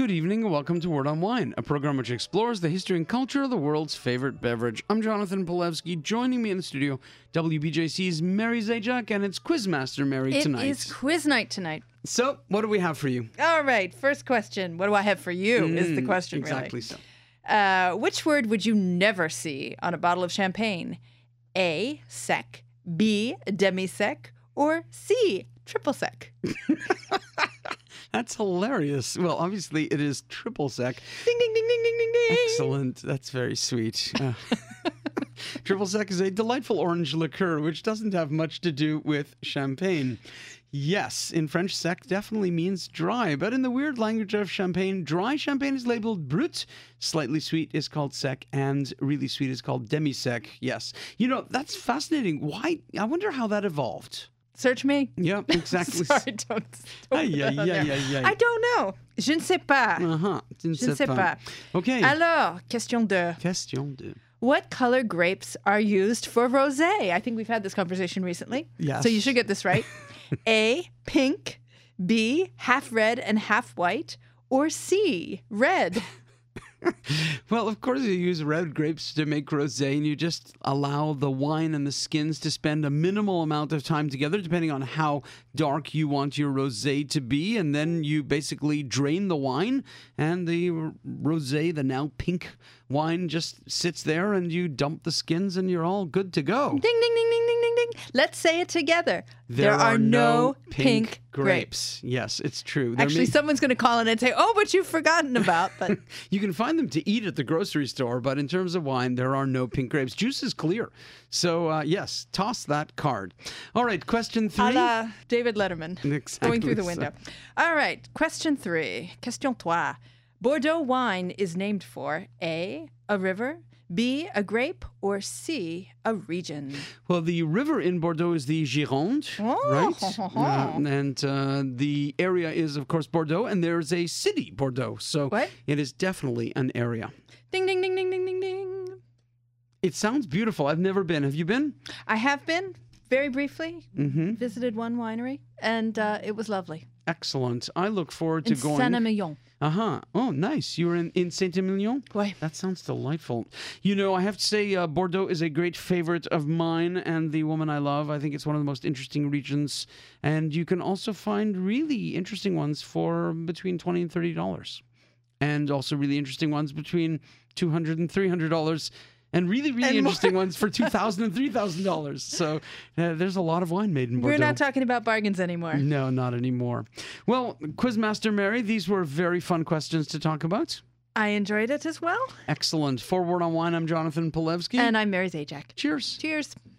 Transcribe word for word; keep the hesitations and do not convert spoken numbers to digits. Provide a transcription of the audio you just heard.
Good evening and welcome to Word on Wine, a program which explores the history and culture of the world's favorite beverage. I'm Jonathan Polewski. Joining me in the studio, W B J C's Mary Zajac, and it's Quizmaster Mary It tonight. It is quiz night tonight. So, what do we have for you? All right, first question. What do I have for you Mm, is the question, exactly really. so. Uh, which word would you never see on a bottle of champagne? A, sec, B, demi-sec, or C, triple sec? That's hilarious. Well, obviously it is triple sec. Ding, ding, ding, ding, ding, ding, ding. Excellent. That's very sweet. Uh, triple sec is a delightful orange liqueur, which doesn't have much to do with champagne. Yes, in French, sec definitely means dry, but in the weird language of champagne, dry champagne is labeled brut, slightly sweet is called sec, and really sweet is called demi-sec. Yes. You know, that's fascinating. Why? I wonder how that evolved. Search me. Yeah, exactly. Sorry, don't. don't Aïe, aïe, go there. aïe, aïe, aïe. I don't know. Je ne sais pas. Uh-huh. Je ne Je ne sais pas. Okay. Alors, question deux. Question deux. What color grapes are used for rosé? I think we've had this conversation recently. Yes. So you should get this right. A, pink. B, half red and half white. Or C, red. Well, of course, you use red grapes to make rosé, and you just allow the wine and the skins to spend a minimal amount of time together, depending on how dark you want your rosé to be. And then you basically drain the wine, and the r- rosé, the now pink wine, just sits there, and you dump the skins, and you're all good to go. Ding, ding, ding, ding, ding, ding, ding. Let's say it together. There, are, no pink, grapes. Yes, it's true. There Actually, may- someone's going to call in and say, oh, but you've forgotten about. But You can find them to eat at the grocery store, but in terms of wine, there are no pink grapes. Juice is clear. So, uh, yes, toss that card. All right, question three. a la David Letterman, Exactly going through the so. window. All right, question three. Question trois. Bordeaux wine is named for A, a river, B, a grape, or C, a region. Well, the river in Bordeaux is the Gironde, Oh. right? Uh, and uh, the area is, of course, Bordeaux, and there's a city, Bordeaux. So What? it is definitely an area. Ding, ding, ding, ding, ding, ding, ding. It sounds beautiful. I've never been. Have you been? I have been, very briefly, Mm-hmm. visited one winery, and uh, it was lovely. Excellent. I look forward to In going. Saint-Emilion. Uh-huh. Oh, nice. You were in, in Saint-Emilion? Ouais. That sounds delightful. You know, I have to say, uh, Bordeaux is a great favorite of mine and the woman I love. I think it's one of the most interesting regions. And you can also find really interesting ones for between twenty dollars and thirty dollars. And also really interesting ones between two hundred dollars and three hundred dollars. And really, really And more. interesting ones for two thousand dollars and three thousand dollars. So uh, there's a lot of wine made in Bordeaux. We're not talking about bargains anymore. No, not anymore. Well, Quizmaster Mary, these were very fun questions to talk about. I enjoyed it as well. Excellent. For Word on Wine, I'm Jonathan Polewski. And I'm Mary Zajac. Cheers. Cheers.